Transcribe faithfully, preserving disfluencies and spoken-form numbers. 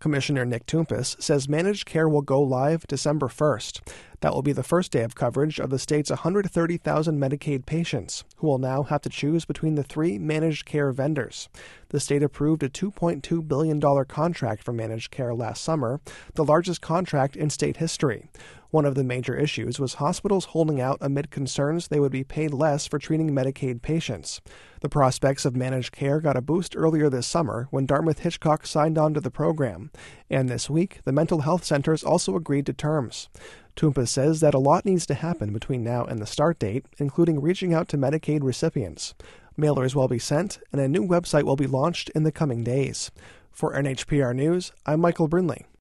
Commissioner Nick Toumpas says managed care will go live December first. That will be the first day of coverage of the state's one hundred thirty thousand Medicaid patients, who will now have to choose between the three managed care vendors. The state approved a two point two billion dollars contract for managed care last summer, the largest contract in state history. One of the major issues was hospitals holding out amid concerns they would be paid less for treating Medicaid patients. The prospects of managed care got a boost earlier this summer when Dartmouth-Hitchcock signed on to the program, and this week the mental health centers also agreed to terms. Toumpas says that a lot needs to happen between now and the start date, including reaching out to Medicaid recipients. Mailers will be sent, and a new website will be launched in the coming days. For N H P R News, I'm Michael Brindley.